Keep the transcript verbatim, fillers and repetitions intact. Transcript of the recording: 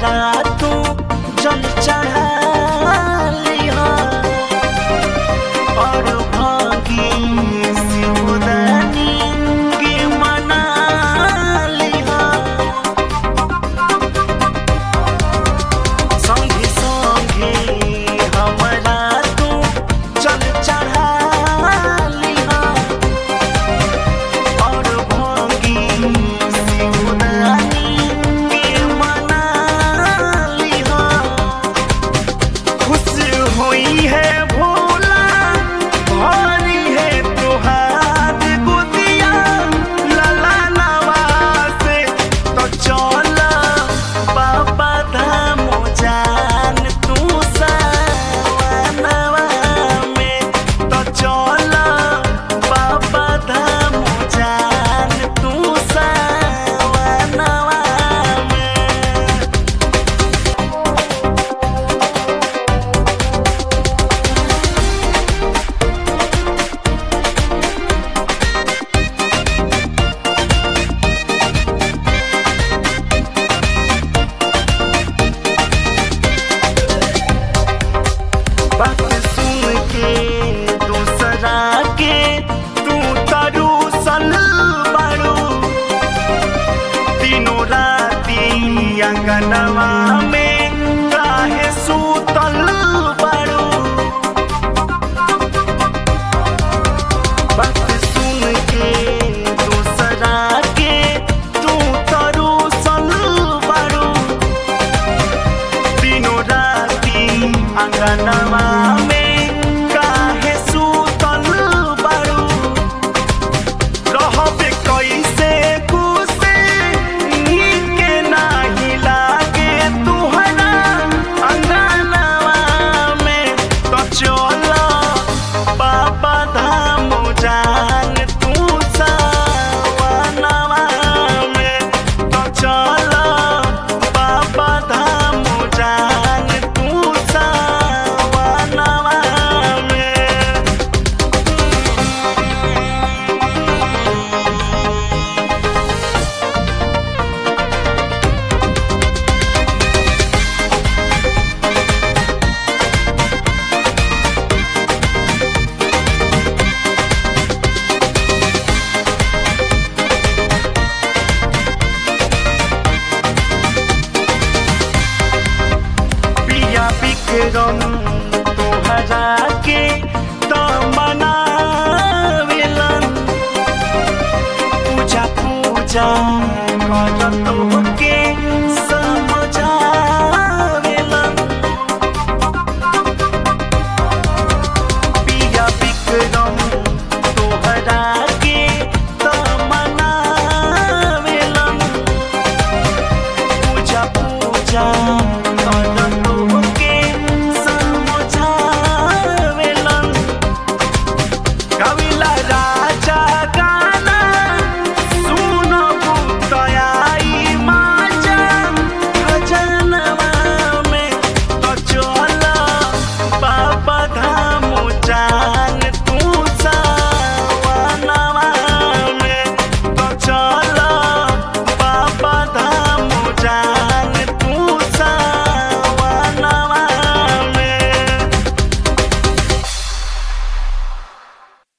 हमारा तू जल चढ़ा लिहा और भागी शिवदानी के मना लिहा। संगे संगे हमारा तू जल चढ़ा लिहा और भागी शिवदानी के मना लिहा। खुश हुई है भोला भारी है तुहार गुदिया लला नवासे तो चल बाबा धाम जान तू सावनवा में तो चल बाबा धाम जान तू सावनवा में। बात सुन के दूसरा के तू तरू सल बारू तीनों राती अंगनवा में काहे सूतल बारू। बात सुन के दूसरा के तू तरू सल बारू तीनों राती अंगनवा में काहे सूतल बारू। रहबे कैसे कुसे नीके नाही लागे तुहरा अंगनवा में तो चल बाबा धाम जान तू सावनवा में तो चल बाबा धाम जान तू सावनवा में। पिया विक्रम तोहरा के तो मनावेलन पूजा पूजा करत